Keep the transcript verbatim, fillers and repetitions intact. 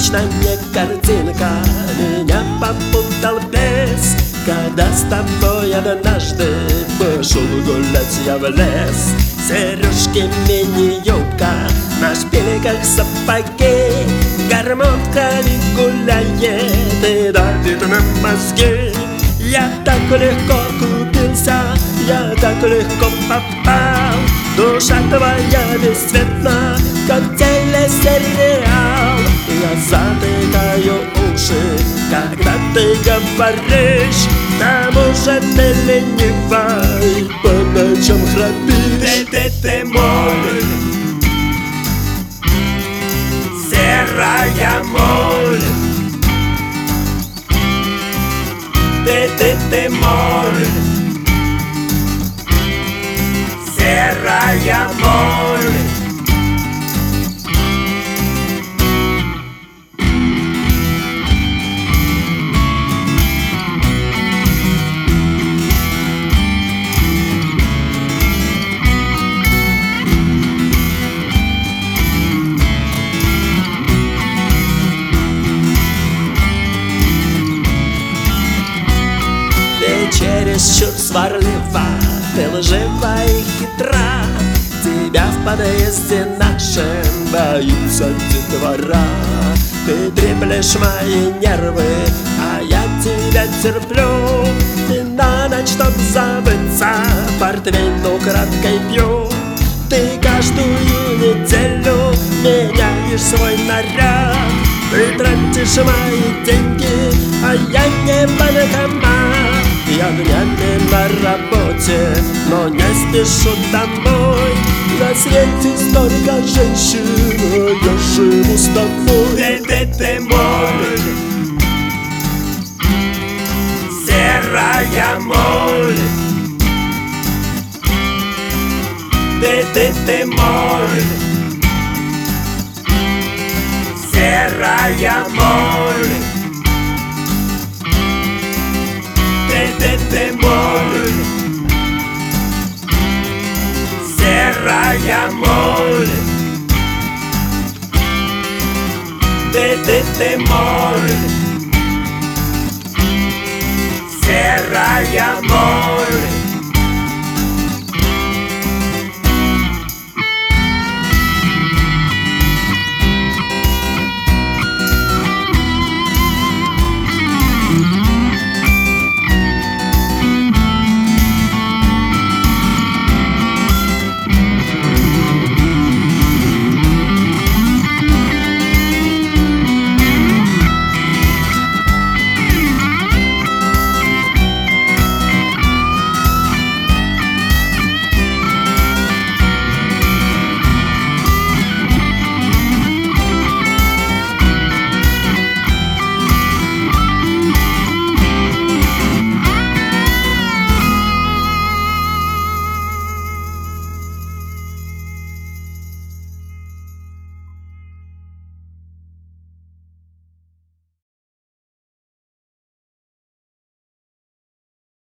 точно не картинка. Меня попутал бес, когда с тобой однажды пошел гулять я в лес. Сережки, мини-юбка, на шпильках сапоги, гормон в крови гуляет и давит на мозги. Я так легко купился, я так легко попал. Душа твоя бесцветна, как телесериал. Я затыкаю уши, когда ты говоришь. К тому же ты ленива и по ночам храпишь. Ты, ты, ты моль, серая моль. Ты, ты, ты моль, серая моль. Чересчур сварлива, ты лжива и хитра. Тебя в подъезде нашем боится детвора. Ты треплешь мои нервы, а я тебя терплю. Ты на ночь, чтоб забыться, портвейн украдкой пью. Ты каждую неделю меняешь свой наряд. Ты тратишь мои деньги, а я не банкомат. Я днями на работе, но не спешу домой. На свете столько женщин, а я живу с тобой. Ты, ты, ты моль, серая моль. Ты, ты, ты моль, серая моль. Ты, ты моль, серая моль. Ты, ты, ты моль, серая моль.